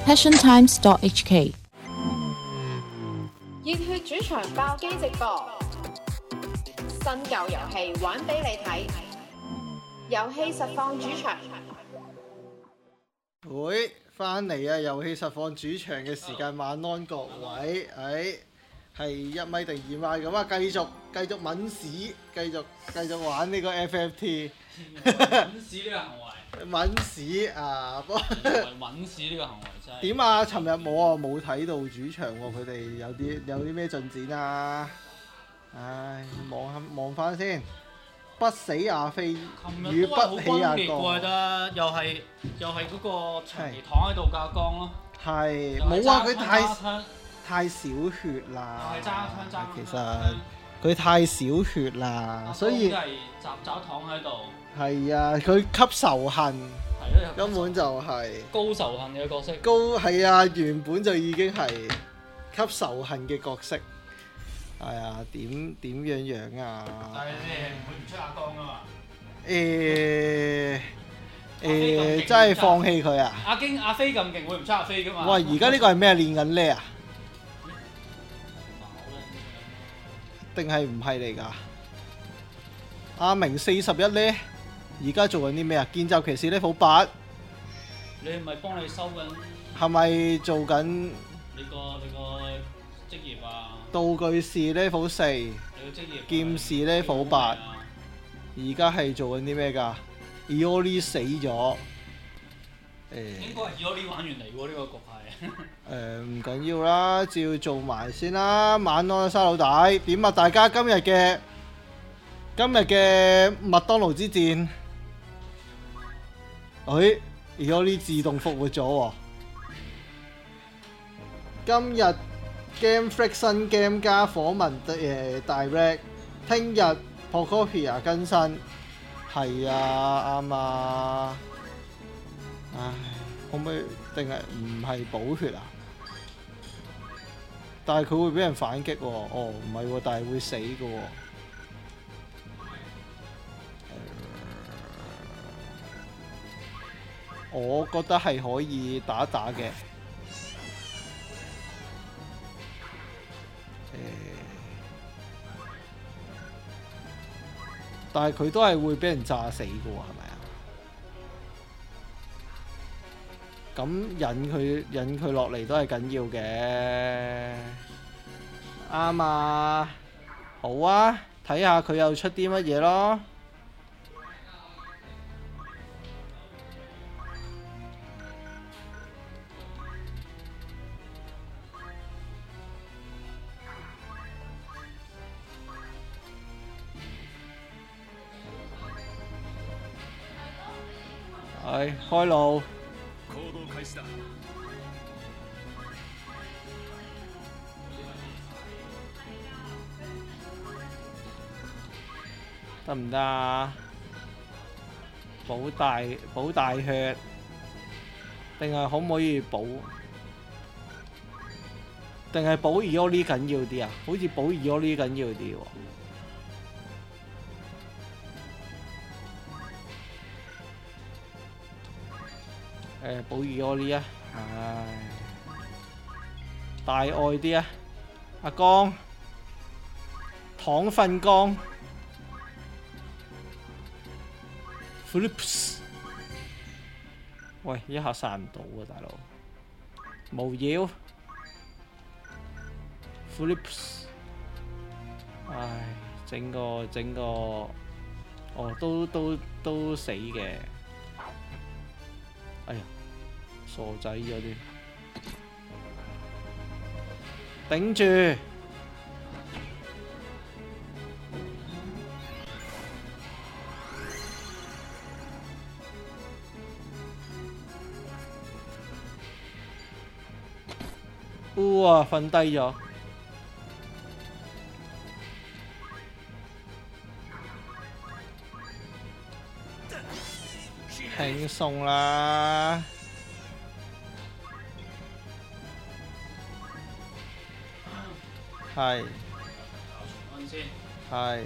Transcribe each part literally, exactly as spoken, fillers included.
passion times dot h k。 熱血主場爆機直播，新舊遊戲玩俾你睇，遊戲實況主場。 會翻嚟啊！遊戲實況主場嘅時間，晚安各位，誒係一米定二米咁啊！繼續繼續抿屎，繼續繼續玩呢個 F F T。 抿屎呢個行為， 抿屎啊！不過抿屎呢個行為真係點啊？尋日冇啊，冇睇到主場喎，佢哋有啲有啲咩進展啊？唉，望下望翻先，不死亞非與不起亞覺江， 得又係又係嗰個長期躺喺度架江咯。 係冇啊！佢太揸槍太少血啦， 又係揸槍揸其實佢太少血啦，所以都係雜雜躺喺度。 係啊，佢吸仇恨， 係咯， 根本就係高仇恨嘅角色。 高係啊，原本就已經係吸仇恨嘅角色。係啊，點點樣樣啊？ 但係你係唔會唔出亞江噶嘛？ 誒誒，真係放棄佢啊！ 阿京阿飛咁勁，會唔出阿飛噶嘛？ 喂，而家呢個係咩練緊呢啊？定係唔係嚟㗎？阿明四十一呢？而家做緊啲咩啊？見習騎士 level 八， 你係咪幫你收緊係咪做緊你個你個職業啊？ 道具士 level 四， 你個職業劍士 level 八，而家係做緊啲咩㗎 ？Eoli 死咗，誒、 應該係 Eoli 玩完嚟喎，呢、這個局係。 誒唔緊要啦，照做埋先啦。晚安沙老大，點啊？大家今日嘅今日嘅麥當勞之戰，誒 Eoli 自動復活咗喎。今日 Game Freak 新 game 加訪問誒 Direct， 聽日 Pocopia 更新，係啊啱啊，唉，可唔可以定係唔係補血啊？但係佢會俾人反擊喎，哦唔係喎，但係會死嘅喎。我覺得係可以打打嘅。但係佢都係會俾人炸死嘅喎，係咪啊？咁引佢引佢落嚟都係緊要嘅，啱啊！好啊，睇下佢又出啲乜嘢咯。係開路，得唔得啊？補大補大血，定係可唔可以補？定係補 Eoli 緊要啲啊？好似補 Eoli 緊要啲喎。誒保義我呢啊，唉，大愛啲啊，阿江，躺瞓江 ，Flips， 喂，一下殺唔到啊，大佬，無妖 ，Flips， 唉，整個整個，哦，都都都死嘅。哎呀，傻仔咗啲，頂住！哇，瞓低咗，輕鬆啦！係，係。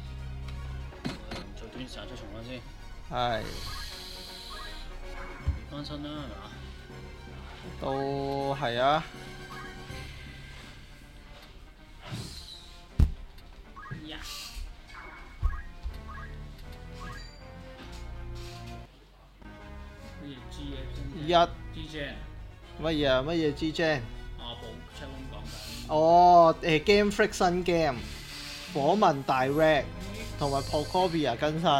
做短時間出重溫先。 係。 翻身啦，係嘛？ 都係啊！ 呀！乜嘢 G 嘅？ 一 G J 乜嘢啊？乜嘢 G J？ 阿寶 check 咁講緊。 哦，誒 Game Freak 新 game，火紋 Direct 同埋 Procopia 更新。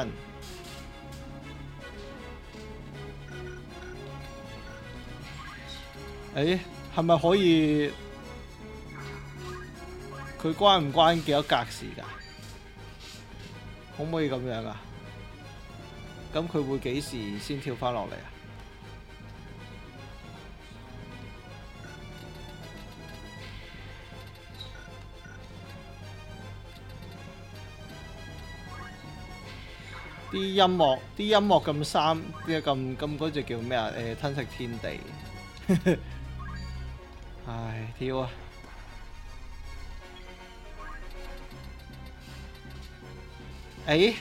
誒，係咪可以？佢關唔關幾多格時㗎？可唔可以咁樣啊？咁佢會幾時先跳翻落嚟啊？啲音樂，啲音樂咁三，啲咁咁嗰隻叫咩啊？誒，吞食天地。唉，跳啊！誒，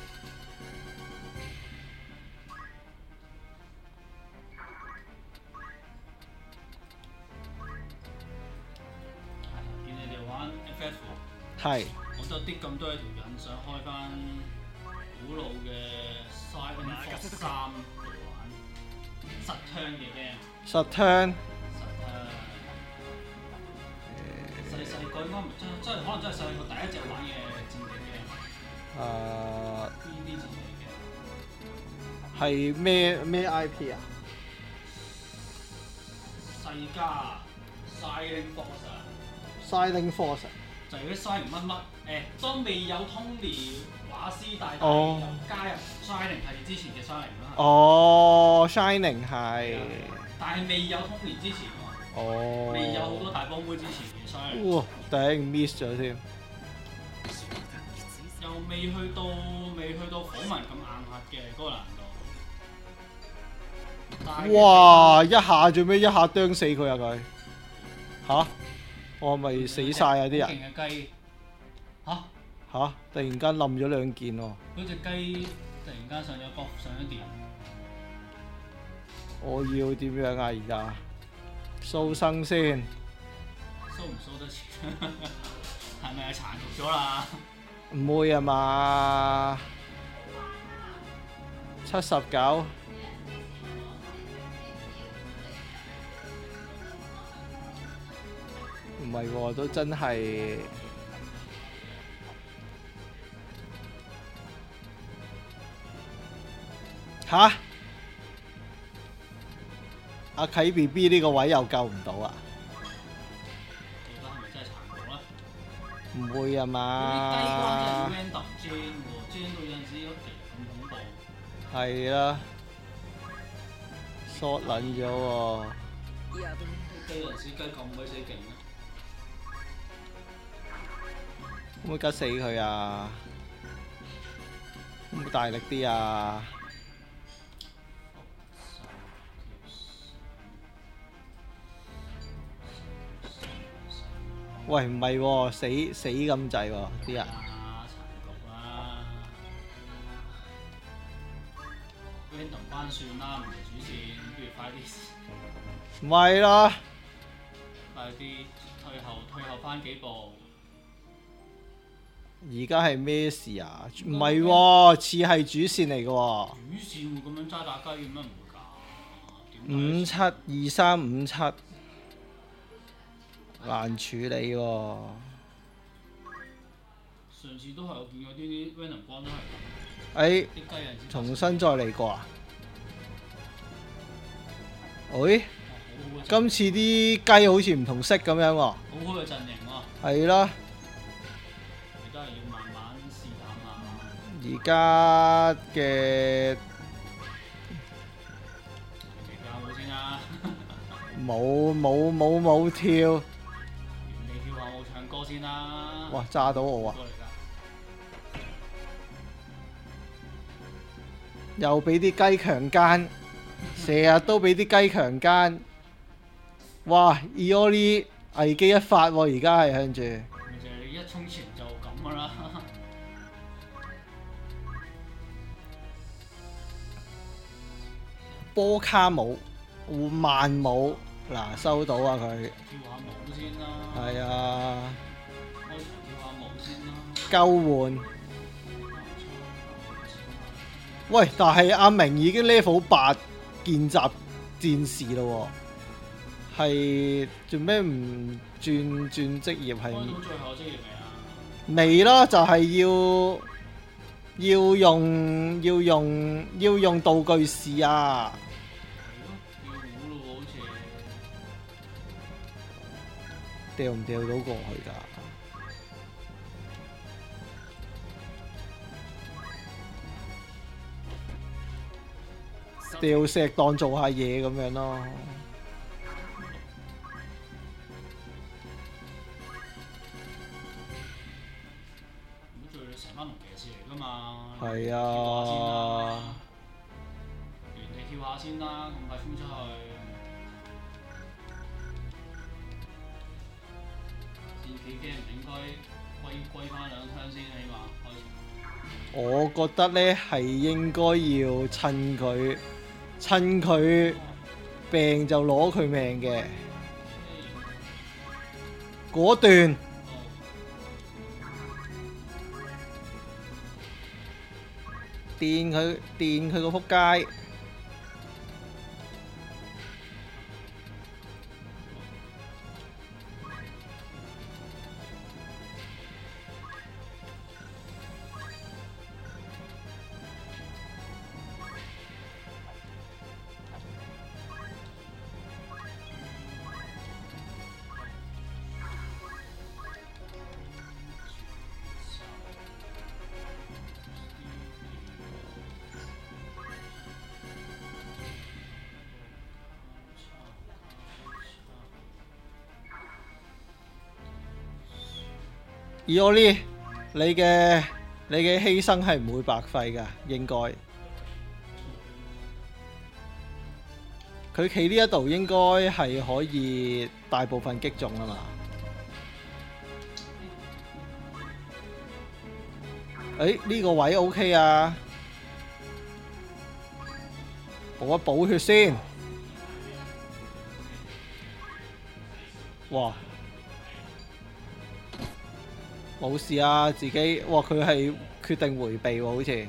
見你哋玩 F F， 係。 我都有啲咁多條癮，想開翻古老嘅 Silent Fox 三嚟玩實槍嘅 game。 實槍。 細細個應該唔真真係可能真係細個第一隻玩嘅戰棋 game。 誒。 邊啲戰棋 game？ 係咩咩 I P 啊？ 世嘉 Silent Fox 啊 Silent Force 就係嗰啲 Silent 乜乜誒，當未有 Tony 畫師大帝哦又加入 Shining 係之前嘅 Shining 啦。 哦 ，Shining 係。 但係未有 Tony 之前喎。 哦。 未有好多大幫妹之前嘅 Shining。 哇！頂 miss 咗添。 又未去到未去到火紋咁硬核嘅嗰個難度。 哇！一下做咩？一下啄死佢啊佢！吓？我係咪死晒啊啲人？ 勁嘅雞嚇吓！突然間冧咗兩件喎。 嗰隻雞突然間上咗角上咗電。 我要點樣啊？而家蘇生先。 蘇唔蘇得切？係咪殘酷咗啦？ 唔會啊嘛？七十九。唔係喎，都真係吓？阿啟 B B 呢個位又救唔到啊？ 覺得係咪真係殘酷咧？ 唔會啊嘛？ 啲雞關真係 random 煎喎，煎到有陣時都其實咁恐怖。 係啦，short 撚咗喎。 啲雞有陣時雞咁鬼死勁咧。 可唔可以吉死佢啊？可唔可以大力啲啊？喂，唔係喎，死死咁滯喎啲人。 殘局啦 ，random 翻算啦，唔係主線，不如快啲。 唔係啦。 快啲退後退後翻幾步。 而家係咩事啊？唔係喎，似係主線嚟嘅喎。 主線會咁樣揸打雞嘅咩？唔會㗎。 五七二三五七，難處理喎。 上次都係我見過啲 random 關都係咁。 誒， 啲雞人重新再嚟過啊！誒，今次啲雞好似唔同色咁樣喎。 好好嘅陣營喎。 係啦。 而家係要慢慢試膽啊！ 而家嘅期教好先啦。 冇冇冇冇跳。 你跳下我唱歌先啦。 哇！炸到我啊！又俾啲雞強姦，成日都俾啲雞強姦。哇 ！Eoli 危機一發喎，而家係向住。 咪就係你一衝前就咁噶啦。 波卡姆萬姆嗱收到啊佢。 跳下舞先啦。 係啊。 開場跳下舞先啦。 交換。喂，但係阿明已經 level 八見習戰士咯喎，係做咩唔轉轉職業係？ 開到最後職業未啊？ 未咯，就係、是、要要用要用要用道具試啊！ 係咯，要糊咯喎，好似掉唔掉到過去㗎？掉石當做下嘢咁樣咯。 咁最成班龍騎士嚟㗎嘛。 係啊。 原地跳下先啦，咁快衝出去。戰棋 game 唔應該歸歸翻兩槍先，起碼開場。 我覺得咧係應該要趁佢。趁佢病就攞佢命嘅，果斷電佢電佢個撲街。而我呢，你嘅你嘅犧牲係唔會白費㗎，應該。佢企呢一度應該係可以大部分擊中啊嘛。誒呢個位 OK 啊，補一補血先。哇！冇事啊，自己哇佢係決定迴避喎，好似。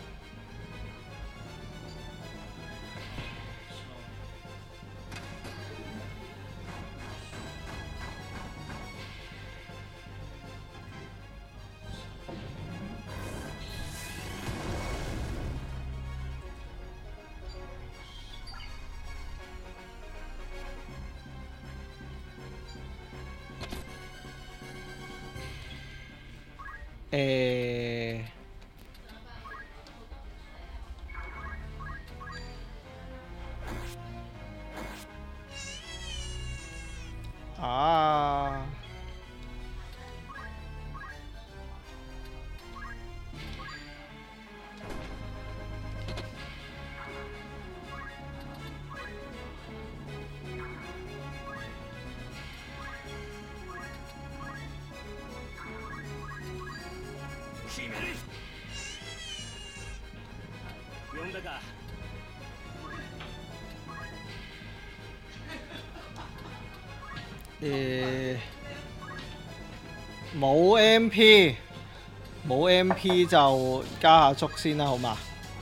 誒啊！誒冇 M P， 冇 M P 就加下速先啦，好嘛？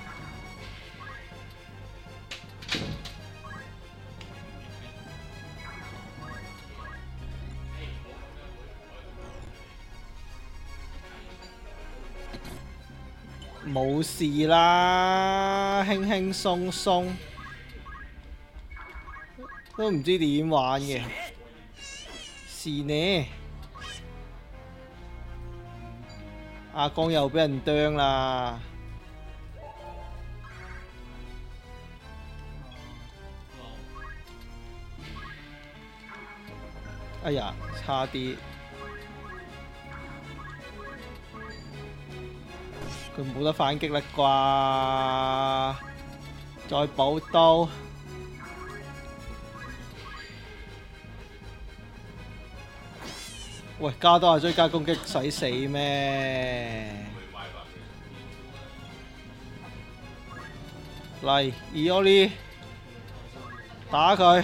冇事啦，輕輕鬆鬆，都唔知點玩嘅。是呢，阿江又俾人啄啦！哎呀，差啲，佢冇得反擊啦啩？再補刀。喂，加多下追加攻擊使死咩？嚟，伊奧利打佢，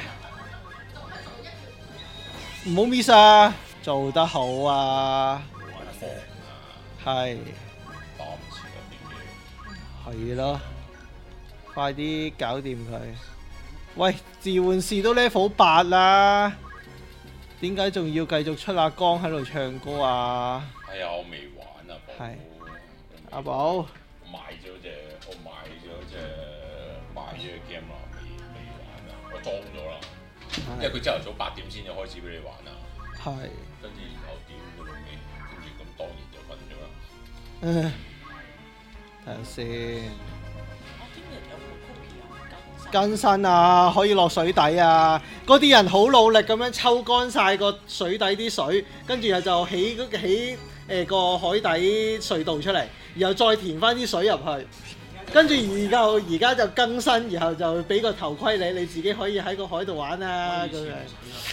唔好 miss 啊！做得好啊！係。係咯，快啲搞掂佢！喂，召喚士都 level 八啦，點解仲要繼續出阿江喺度唱歌啊？ 哎呀，我未玩啊，寶。 係。阿寶。 我買咗隻，我買咗隻，買咗隻 game 啦，未未玩啊，我裝咗啦，因為佢朝頭早八點先至開始俾你玩啊。係。跟住然後點嘅老味，跟住咁當然就瞓咗啦。 嗯。睇下先。更新啊，可以落水底啊！嗰啲人好努力咁樣抽乾晒個水底啲水，跟住又就起起誒個海底隧道出嚟，然後再填翻啲水入去，跟住而家而家就更新，然後就俾個頭盔你，你自己可以喺個海度玩啊咁樣。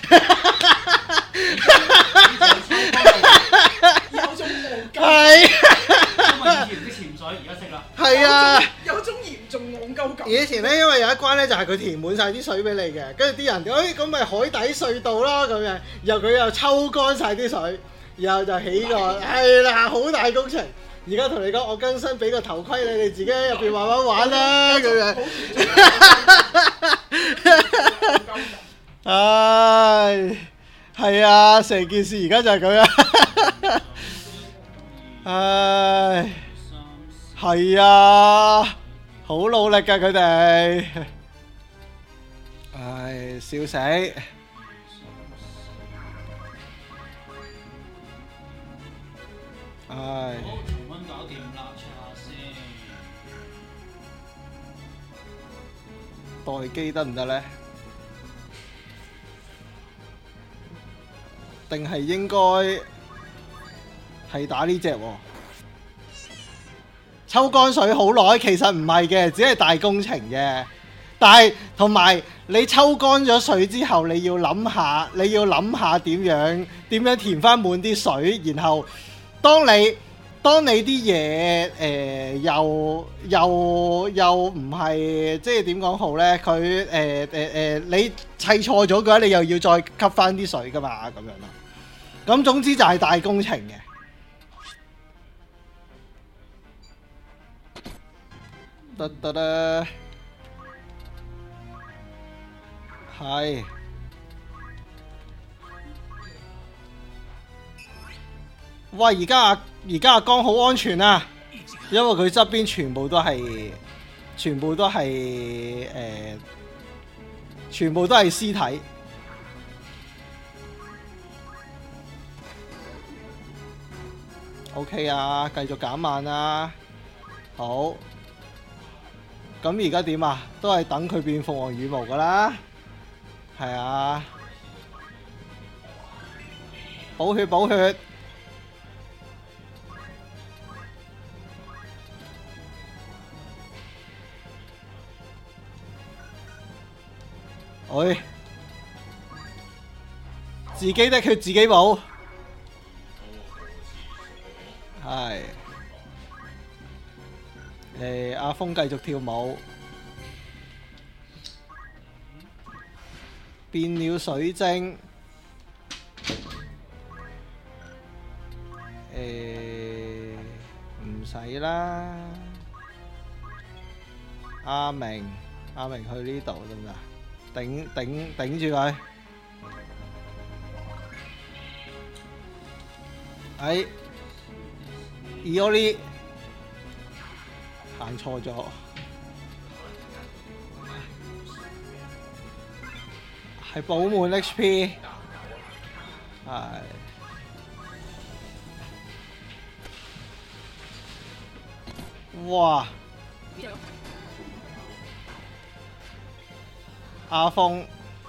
有種戇鳩。 係。 因為以前唔識潛水，而家識啦。 係啊。 有種嚴重戇鳩感。 以前咧，因為有一關咧，就係佢填滿晒啲水俾你嘅，跟住啲人，誒咁咪海底隧道咯咁樣，然後佢又抽乾晒啲水，然後就起個係啦，好大工程。而家同你講，我更新俾個頭盔你，你自己喺入邊慢慢玩啦咁樣。唉，係啊，成件事而家就係咁樣。唉，係啊，好努力㗎佢哋。唉，笑死。唉。 好，重溫搞掂啦，check下先。 待機得唔得咧？定係應該係打呢隻喎？抽乾水好耐，其實唔係嘅，只係大工程嘅。但係同埋你抽乾咗水之後，你要諗下，你要諗下點樣點樣填翻滿啲水，然後當你當你啲嘢誒又又又唔係即係點講好咧？佢誒誒誒你砌錯咗嘅話，你又要再吸翻啲水噶嘛，咁樣咯。咁總之就係大工程嘅。得得啦，係。喂！而家阿而家阿江好安全啊，因為佢側邊全部都係，全部都係誒、呃，全部都係屍體。OK 啊，繼續減慢啊。好。咁而家點啊？都係等佢變鳳凰羽毛噶啦。係啊。補血補血。喂，自己的血自己補，係。誒，阿峰繼續跳舞，變了水晶。誒，唔使啦。阿明，阿明去呢度得唔得？頂頂頂住佢！哎，伊奧利行錯咗，係補滿 H P， 係。哇！阿峰，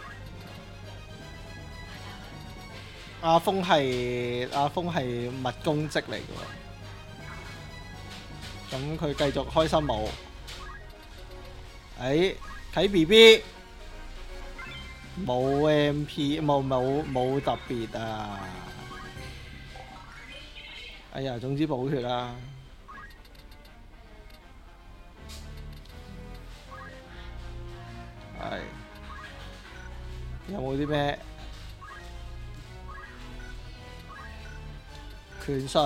阿峰係阿峰係物公職嚟嘅喎，咁佢繼續開心舞。誒，睇 B B 冇 M P， 冇冇冇特別啊！哎呀，總之補血啦。係。 有冇啲咩拳術？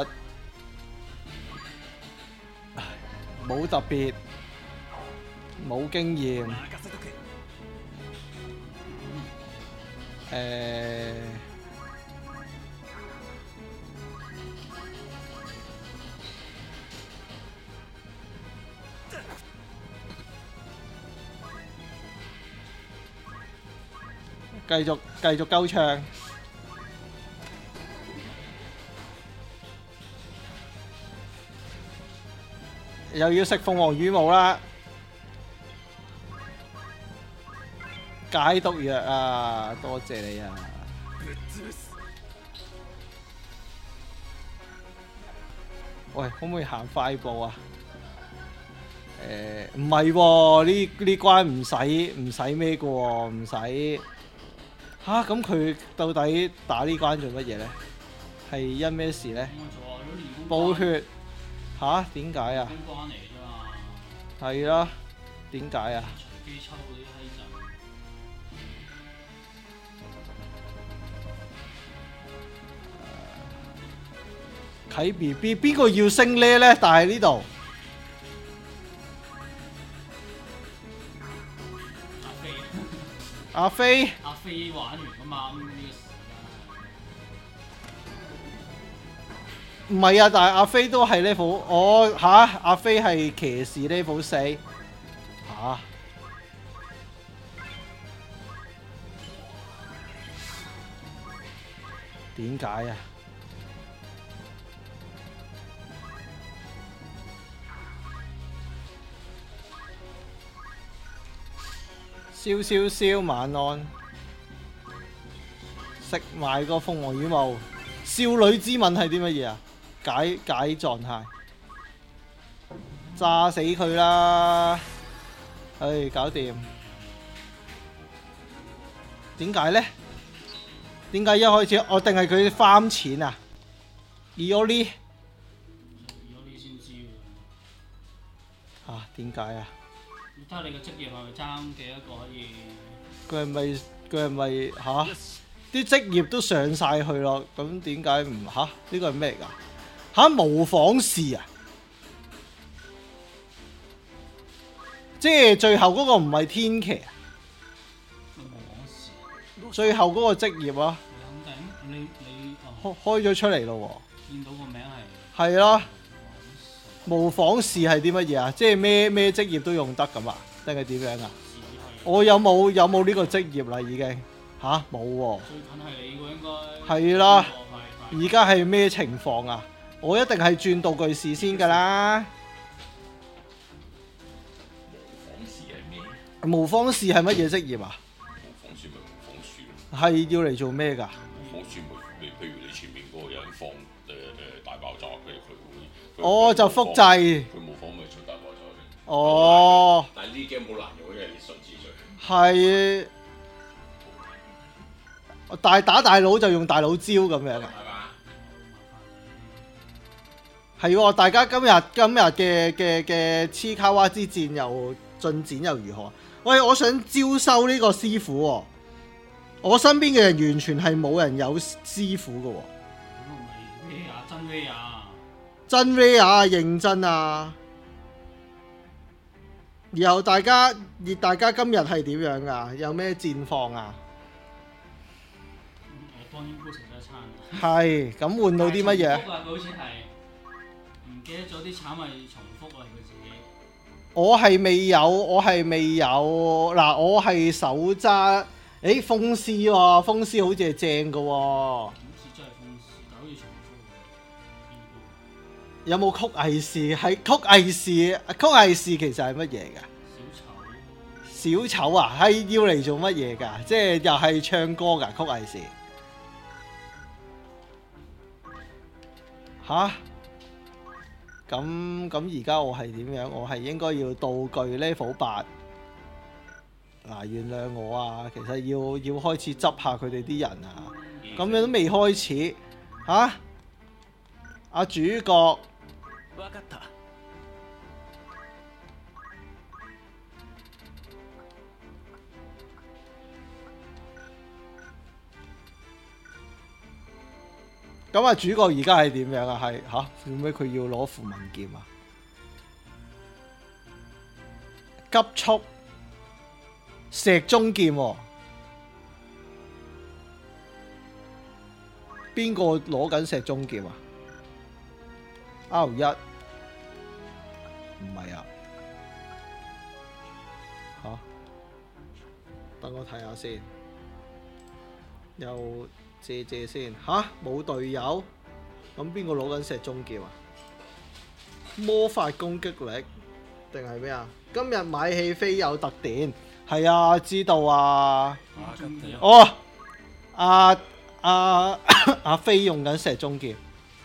冇特別，冇經驗。誒，繼續繼續鳩唱。又要食鳳凰羽毛啦，解毒藥啊！多謝你啊！喂，可唔可以行快步啊？誒，唔係喎，呢呢關唔使唔使咩嘅喎，唔使吓。咁佢到底打呢關做乜嘢咧？係因咩事咧？補血。吓？點解啊？關嚟啫嘛。係啦，點解啊？隨機抽嗰啲閪仔。啟 B B 邊個要升呢咧？但係呢度阿飛。阿飛。阿飛玩完㗎嘛？唔係啊，但係阿飛都係 level， 我吓阿飛係騎士 level 四吓，點解啊？燒燒燒，晚安，食埋個鳳凰羽毛。少女之吻係啲乜嘢啊？解解狀態，炸死佢啦！唉，搞掂。點解咧？點解一開始我定係佢farm錢啊 ？Eoli， Eoli 先知喎。嚇？點解啊？睇下你個職業係咪爭幾多個可以？佢係咪佢係咪嚇？啲職業都上晒去咯，咁點解唔嚇？呢個係咩嚟㗎？嚇，模仿士啊！即係最後嗰個唔係天騎啊！最後嗰個職業啊！你肯定？你你開開咗出嚟咯喎！見到個名係係啦，模仿士係啲乜嘢啊？即係咩咩職業都用得咁啊？定係點樣啊？我有冇有冇呢個職業啦？已經吓？冇喎。最近係你喎，應該係啦。而家係咩情況啊？我一定係轉道具士先㗎啦。模仿士係乜嘢職業啊？模仿士咪模仿士咯。係要嚟做咩㗎？模仿士咪譬如你前面嗰個有人放誒誒大爆炸，跟住佢會哦就複製。佢模仿咪出大爆炸嘅。哦。但係呢 game 好難用，因為你順次序。係。大打大佬就用大佬招咁樣啊？係喎，大家今日今日嘅嘅嘅黐卡哇之戰又進展又如何？喂，我想招收呢個師傅喎，我身邊嘅人完全係冇人有師傅嘅喎。咁唔係咩啊？真咩啊？真咩啊？認真啊！然後大家，而大家今日係點樣㗎？有咩戰況啊？我幫應該食咗一餐。係，咁換到啲乜嘢？佢好似係唔記得咗啲橙咪重複啊！佢自己。我係未有，我係未有。嗱，我係手揸，誒風獅喎，風獅好似係正嘅喎。好似真係風獅，但好似重複。有冇曲藝士？係曲藝士，曲藝士其實係乜嘢㗎？小丑。小丑啊，係要嚟做乜嘢㗎？即係又係唱歌㗎，曲藝士。吓？咁咁而家我係點樣？我係應該要道具 level 八。嗱，原諒我啊，其實要要開始執下佢哋啲人啊。咁樣都未開始，吓？阿主角。 咁啊，主角而家係點樣啊？係吓，點解佢要攞符文劍啊？急速石中劍、喎，邊個攞緊石中劍啊 ？R 一唔係啊？吓，等我睇下先，又借借先吓，冇隊友，咁邊個攞緊石中劍啊？魔法攻擊力定係咩啊？今日買戲飛有特典，係啊，知道啊。哦，阿阿阿飛用緊石中劍，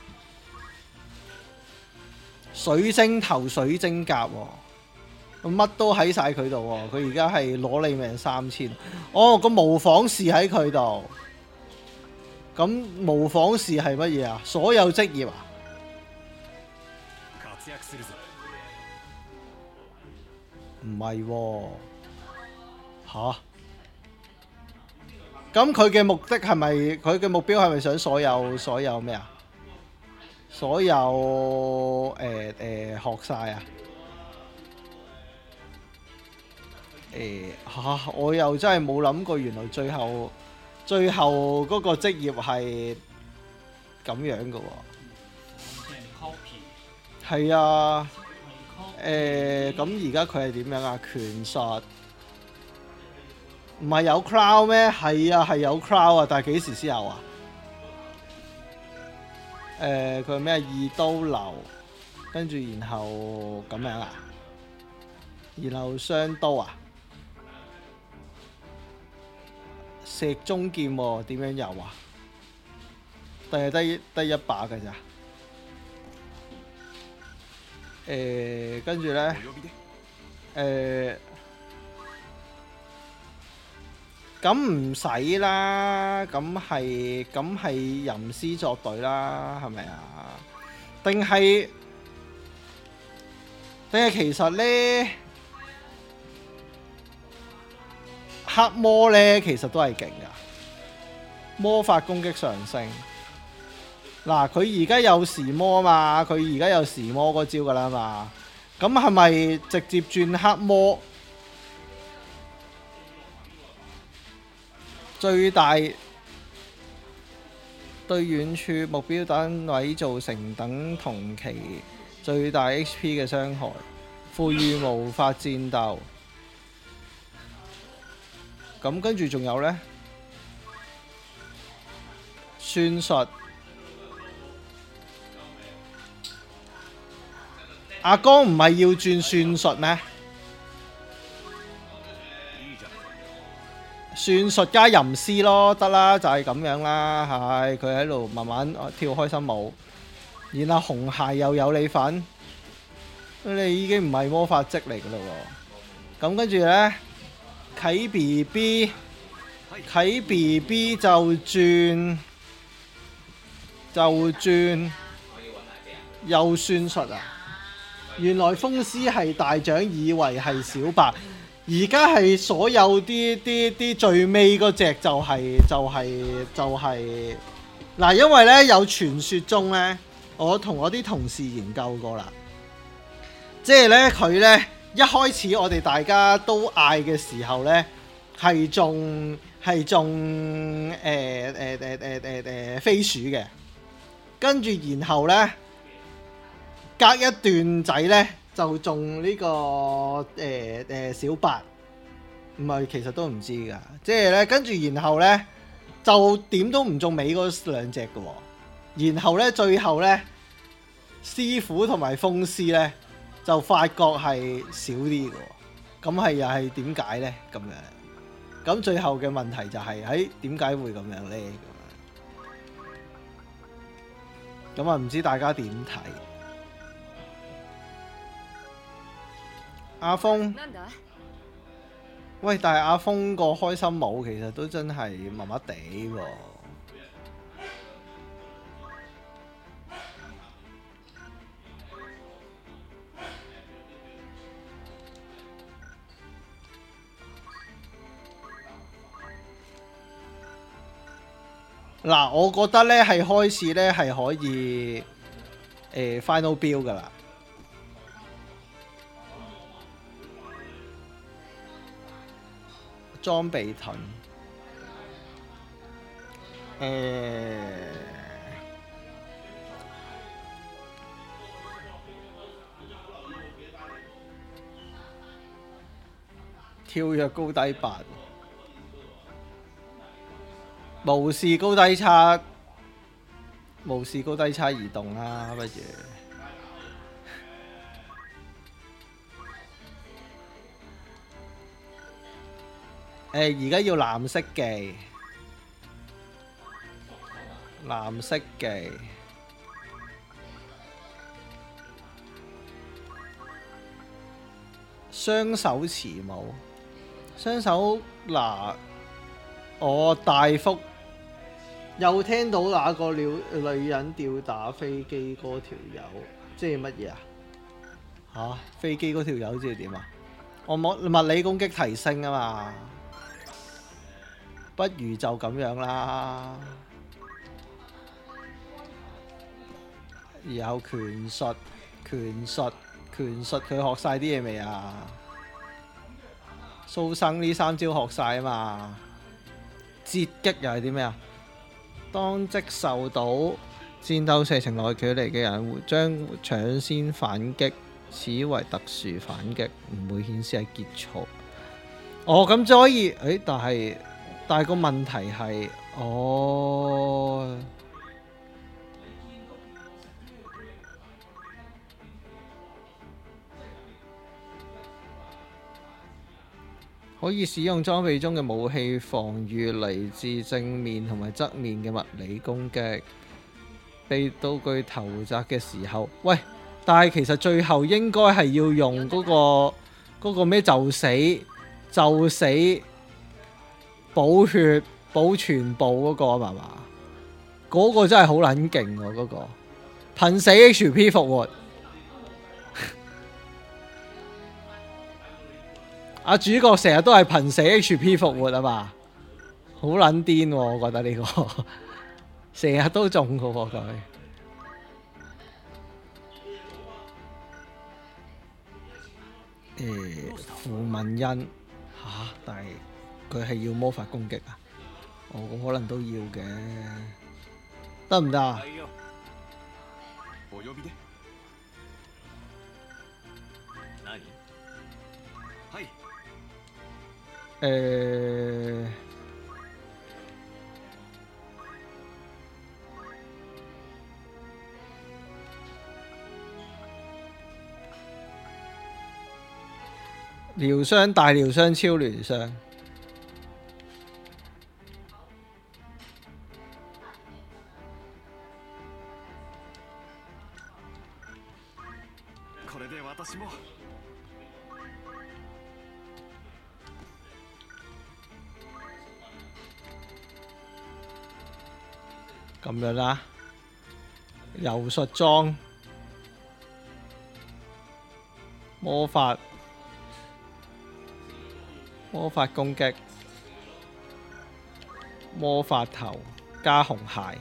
水晶頭水晶甲喎，乜都喺晒佢度喎。佢而家係攞你命三千。哦，個模仿士喺佢度，咁模仿士係乜嘢啊？所有職業啊？唔係喎，吓？咁佢嘅目的係咪？佢嘅目標係咪想所有所有咩啊？所有誒誒、呃呃、學晒啊？誒、呃、吓！我又真係冇諗過，原來最後最後嗰個職業係咁樣嘅喎。係啊。誒咁而家佢係點樣啊？拳術唔係有 crown 咩？係啊，係有 crown 啊，但係幾時先有啊？誒佢係咩？二刀流，跟住然後咁樣啊？然後雙刀啊？石中劍喎，點樣有啊？定係得得一把㗎咋？誒跟住咧，誒咁唔使啦，咁係咁係吟詩作對啦，係咪啊？定係定係其實咧，黑魔咧其實都係勁噶，魔法攻擊上升。嗱，佢而家有時魔啊嘛，佢而家有時魔嗰招噶啦嘛，咁係咪直接轉黑魔？最大對遠處目標單位造成等同期最大 H P 嘅傷害，賦予無法戰鬥。咁跟住仲有呢？算術。阿江唔係要轉算術咩？算術加吟詩咯，得啦，就係咁樣啦，係佢喺度慢慢跳開心舞，然後紅鞋又有你份，你已經唔係魔法職嚟噶啦喎。咁跟住咧，啟 B B， 啟 B B 就轉就轉又算術啊！原來風師係大獎，以為係小白，而家係所有啲啲啲最尾嗰隻就係就係就係嗱，因為咧有傳說中咧，我同我啲同事研究過啦，即係咧佢咧一開始我哋大家都嗌嘅時候咧係中係中誒誒誒誒誒誒飛鼠嘅，跟住然後咧。隔一段仔咧就中呢、這個誒誒、呃呃、小白，唔係其實都唔知㗎，即係咧跟住然後咧就點都唔中尾嗰兩隻嘅喎，然後咧最後咧師傅同埋風師咧就發覺係少啲嘅喎，咁係又係點解咧咁樣？咁最後嘅問題就係喺點解會咁樣咧？咁啊唔知大家點睇？阿峰，喂，但係阿峰個開心舞其實都真係麻麻地喎。 嗱，我覺得咧係開始咧係可以誒、呃、final build 噶啦。裝備盾，誒、呃、跳躍高低八，無視高低差，無視高低差移動啦，不如。誒而家要藍色技，藍色技，雙手持武，雙手嗱，我大幅又聽到那個女女人吊打飛機嗰條友，即係乜嘢啊？嚇，飛機嗰條友即係點啊？我冇物理攻擊提升啊嘛。不如就咁樣啦，然後拳術、拳術、拳術，佢學晒啲嘢未啊？蘇生呢三招學晒啊嘛，截擊又係啲咩啊？當即受到戰鬥射程內距離嘅人會將搶先反擊，此為特殊反擊，唔會顯示係結束。哦，咁就可以，誒，但係。但係個問題係，哦，可以使用裝備中嘅武器防禦嚟自正面同埋側面嘅物理攻擊。被道具投擲嘅時候，喂！但係其實最後應該係要用嗰個嗰個咩就死就死。補血補全部嗰個啊嘛嘛，嗰、嗰個真係好撚勁喎！嗰、嗰個噴死 H P 復活，阿主角成日都係噴死 H P 復活啊嘛，好撚癲喎！我覺得呢、呢個成日都中㗎喎佢。誒符文恩嚇，但係。佢係要魔法攻擊啊！哦，咁可能都要嘅，得唔得啊？誒，療傷大療傷超療傷。咁樣啦，柔術裝、魔法、魔法攻擊、魔法頭加紅鞋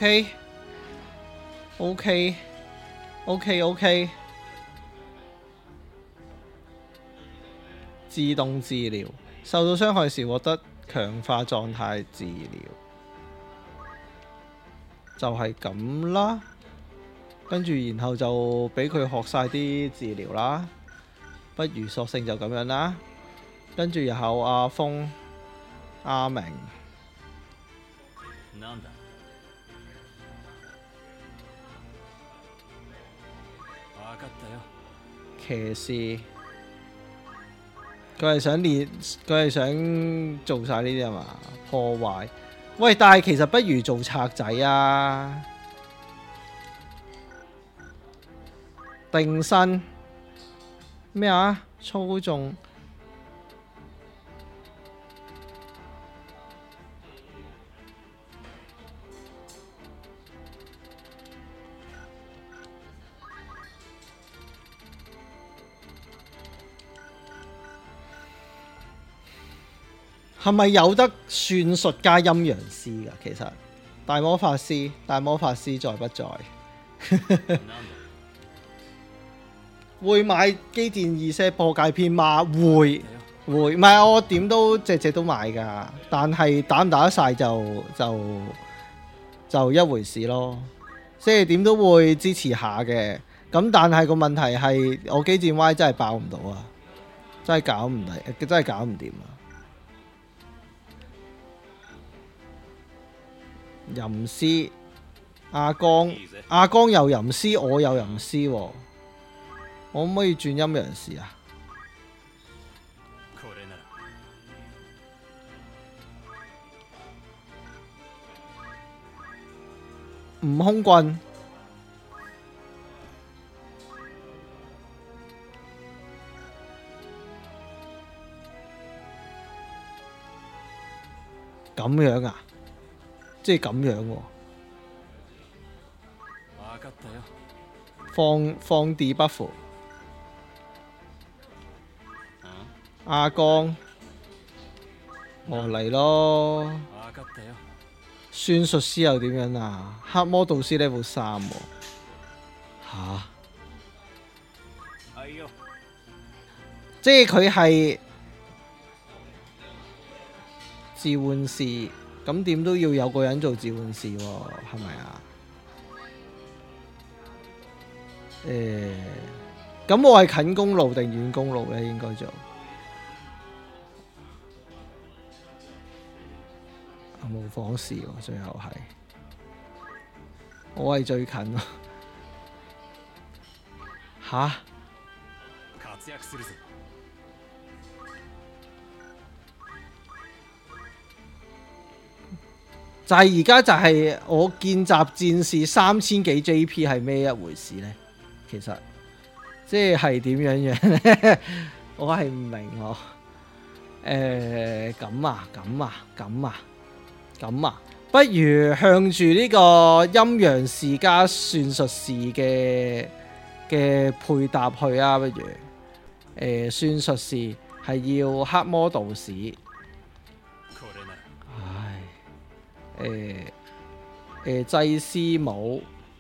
，OK，OK，OK，OK，自動治療，受到傷害時獲得強化狀態治療。就係咁啦，跟住然後就俾佢學晒啲治療啦，不如索性就咁樣啦。跟住然後阿峰、阿明，騎士，佢係想練，佢係想做晒呢啲啊嘛，破壞。喂，但係其實不如做賊仔啊！定身咩啊？操縱係咪有得算術加陰陽師㗎？其實大魔法師，大魔法師在不在？會買機電二些破解篇嗎？會會，唔係我點都隻隻都買㗎，但係打唔打得晒就就就一回事咯。即係點都會支持下嘅。咁但係個問題係我機戰 Y 真係爆唔到啊！真係搞唔掂，真係搞唔掂啊！吟詩阿江，阿江又吟詩，我又吟詩喎。我可唔可以轉陰陽師啊？悟空棍咁樣啊？即係咁樣喎、啊。放放地不符。阿江，我嚟咯。算術師又點樣啊？黑魔導師 level 三喎。吓？即係佢係召喚師，咁點都要有個人做召喚師喎，係咪啊？誒、欸，咁我係近公路定遠公路咧？應該做。冇仿事喎，最後係我係最近咯。吓？就係而家就係我見習戰士三千幾 J P 係咩一回事呢？其實即係點樣樣呢？我係唔明喎。誒咁啊咁啊咁啊！咁啊，不如向住呢個陰陽師加算術師嘅嘅配搭去啊！不如，誒、呃，算術師係要黑魔導士，唉，誒、呃、誒、呃，祭司帽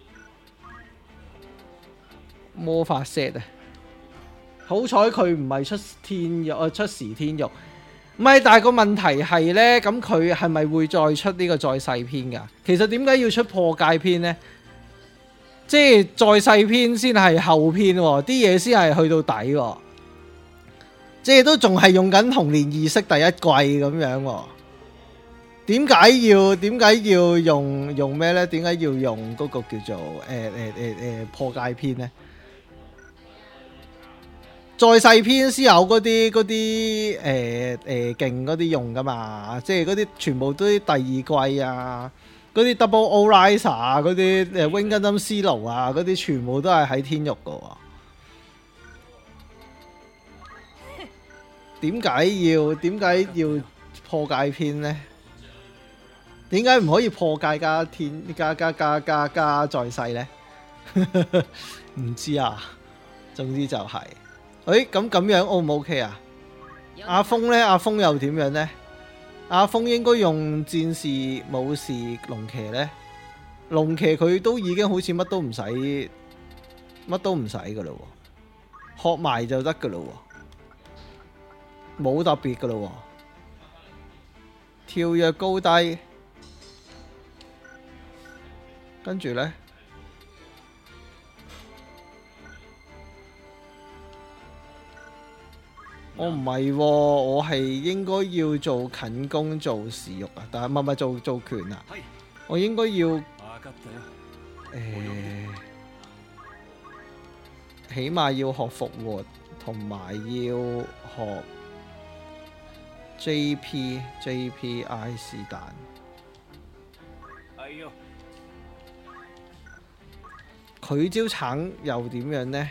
魔法 set 啊！好彩佢唔係出天獄，誒、呃，出時天獄。唔係，但係個問題係呢，咁佢係咪會再出呢個再細篇㗎？其實點解要出破戒篇呢？即係再細篇先係後篇喎，啲嘢先係去到底喎，即係都仲係用緊童年意識第一季咁樣喎。點解要點解要用用咩呢？點解要用嗰個叫做誒誒誒誒破戒篇呢？再細篇先有嗰啲嗰啲誒誒勁嗰啲用噶嘛，即係嗰啲全部都啲第二季啊，嗰啲 Double O Riser 啊，嗰啲誒 Wing Gundam Zero 啊，嗰啲全部都係喺天獄噶喎。點解要點解要破戒篇呢？點解唔可以破戒加天加加加加加再細呢？唔知啊，總之就係、是。誒，咁咁樣 O 唔 OK 啊？阿峰呢？阿峰又點樣呢？阿峰應該用戰士、武士、龍騎呢？龍騎佢都已經好似乜都唔使，乜都唔使噶啦，學埋就得噶啦，冇特別噶啦，跳躍高低，跟住呢？我唔係，我係應該要做近攻做時肉啊，但係唔係唔係做做拳啊，我應該要誒、欸，起碼要學復活，同埋要學 J P J P I 是但。佢招橙又點樣呢？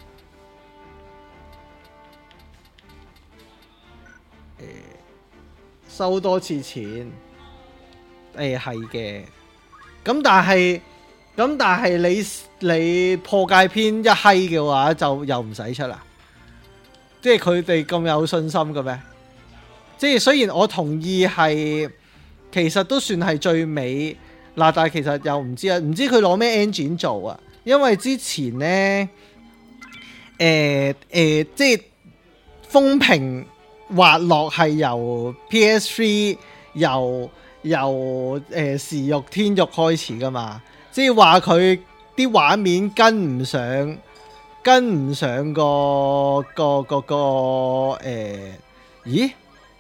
收多次錢，誒係嘅，咁但係，咁但係你你破戒篇一閪嘅話，就又唔使出啦，即係佢哋咁有信心嘅咩？即係雖然我同意係，其實都算係最尾嗱，但係其實又唔知啊，唔知佢攞咩 engine 做啊？因為之前咧，誒、呃、誒、呃，即係風評滑落係由 P S 三 由由誒、呃、時域天域開始噶嘛，即係話佢啲畫面跟唔上，跟唔上個個個個誒、呃，咦？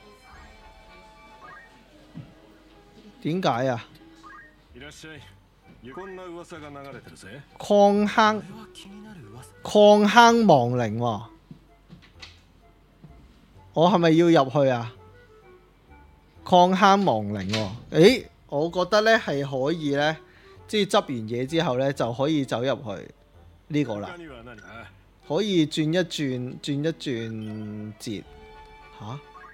點解啊？礦坑礦坑亡靈喎，我係咪要入去啊？礦坑亡靈喎，誒，我覺得咧係可以咧，即係執完嘢之後咧就可以走入去呢個啦，可以轉一轉，轉一轉節吓，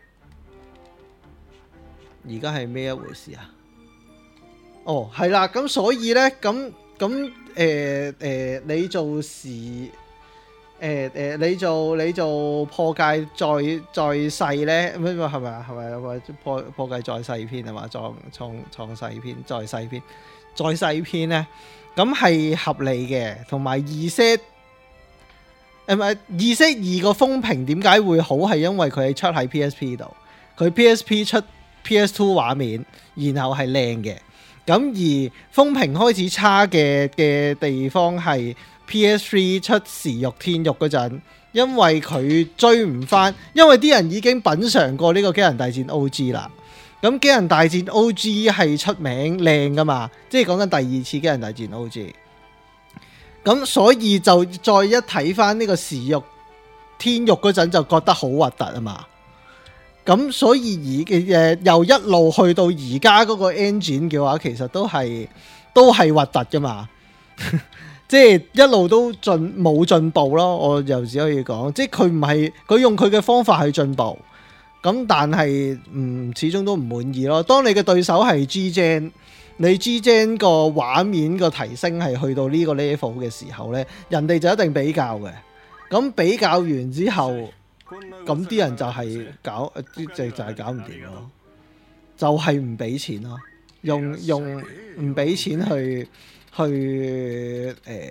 而家係咩一回事啊？哦，係啦，咁所以咧，咁咁誒誒，你做時誒誒、呃呃，你做你做破戒再再細咧，咩係咪啊？係咪啊？破破戒再細篇啊嘛，創創創世篇再細篇再細篇咧，咁係合理嘅，同埋二 set 誒唔係二 set 二個風評點解會好？係因為佢係出喺 P S P 度，佢 P S P 出 P S 二 畫面，然後係靚嘅。咁而風評開始差嘅嘅地方係 P S 三 出時域天域嗰陣，因為佢追唔翻，因為啲人已經品嚐過呢個機人大戰 O G 啦。咁機人大戰 O G 係出名靚噶嘛，即係講緊第二次機人大戰 O G。咁所以就再一睇翻呢個時域天域嗰陣，就覺得好核突啊嘛。咁所以而誒又一路去到而家嗰個 engine 嘅話，其實都係都係核突噶嘛，即係一路都進冇進步咯。我又只可以講，即係佢唔係佢用佢嘅方法去進步，咁但係嗯始終都唔滿意咯。當你嘅對手係 G Gen， 你 G Gen 個畫面個提升係去到呢個 level 嘅時候呢，人哋就一定比較嘅。咁比較完之後，咁啲人就係搞，即係就係搞唔掂咯，就係唔俾錢咯，用用唔俾錢去去誒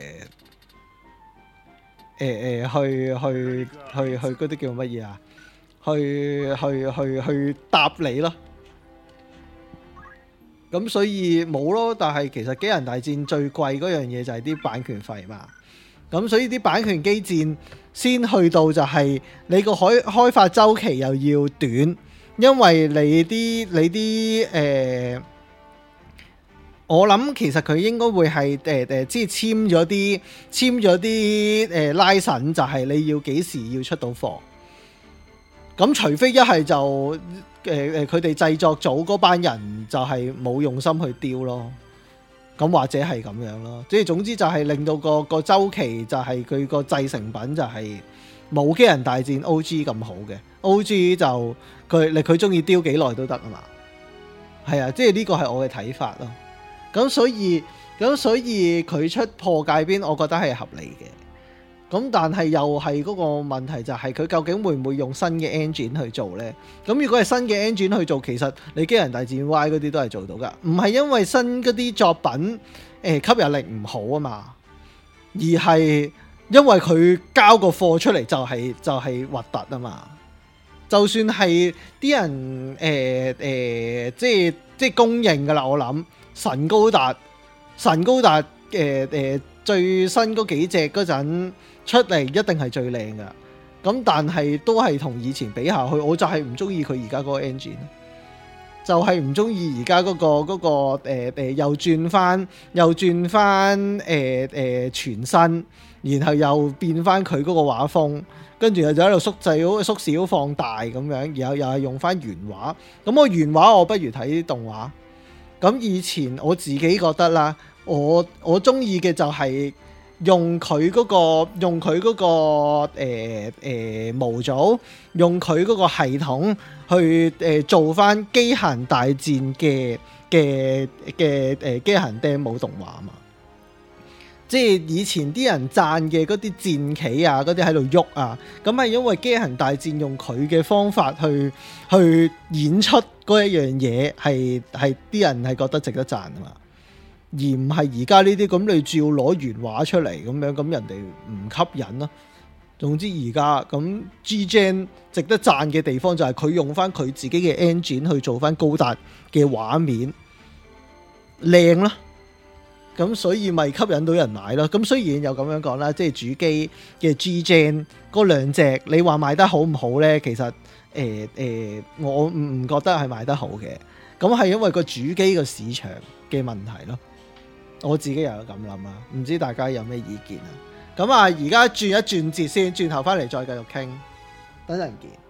誒誒去去去去嗰啲叫乜嘢啊？去去去去答你咯。咁所以冇咯，但係其實機人大戰最貴嗰樣嘢就係啲版權費嘛。咁所以啲版權機戰先去到就係你個開開發週期又要短，因為你啲你啲誒、呃，我諗其實佢應該會係誒誒，即係簽咗啲簽咗啲誒 license，就係你要幾時要出到貨。咁除非一係就誒誒，佢哋製作組嗰班人就係冇用心去雕咯。咁或者係咁樣咯，即係總之就係令到個個週期就係佢個製成品就係冇機人大戰 O G 咁好嘅。O G 就佢你佢中意雕幾耐都得啊嘛，係啊，即係呢個係我嘅睇法咯。咁所以咁所以佢出破界邊，我覺得係合理嘅。咁但係又係嗰個問題就係佢究竟會唔會用新嘅 engine 去做呢？咁如果係新嘅 engine 去做，其實你機人大戰 Y 嗰啲都係做到噶，唔係因為新嗰啲作品誒、呃、吸引力唔好啊嘛，而係因為佢交個貨出嚟就係、是、就係核突啊嘛。就算係啲人誒誒、呃呃、即係即係公認噶啦，我諗神高達神高達誒誒最新嗰幾隻嗰陣出嚟一定係最靚噶，咁但係都係同以前比下去，我就係唔中意佢而家嗰個 engine， 就係唔中意而家嗰個嗰、嗰個誒誒、呃、又轉翻又轉翻誒誒全新，然後又變翻佢嗰個畫風，跟住又就喺度縮細、縮小、放大咁樣，然後又係用翻原畫，咁我原畫我不如睇動畫。咁以前我自己覺得啦，我我中意嘅就係用佢嗰、嗰個用佢嗰、嗰個誒誒、呃呃、模組，用佢嗰個系統去誒、呃、做翻機械大戰嘅嘅嘅誒機械 demo 動畫嘛。即係以前啲人讚嘅嗰啲戰棋啊，嗰啲喺度喐啊，咁係因為機械大戰用佢嘅方法去去演出嗰一樣嘢，係係啲人係覺得值得讚啊嘛。 而唔係而家呢啲咁，你照攞原畫出嚟咁樣，咁人哋唔吸引咯。總之而家咁 G-Gen 值得讚嘅地方就係佢用翻佢自己嘅 engine 去做翻高達嘅畫面靚啦，咁所以咪吸引到人買咯。咁雖然有咁樣講啦，即係主機嘅 G-Gen 嗰兩隻，你話賣得好唔好呢？其實誒誒、呃呃，我唔唔覺得係賣得好嘅。咁係因為個主機個市場嘅問題咯。我自己又有咁諗啦，唔知大家有咩意見啊？咁啊，而家轉一轉節先，轉頭翻嚟再繼續傾，等陣見。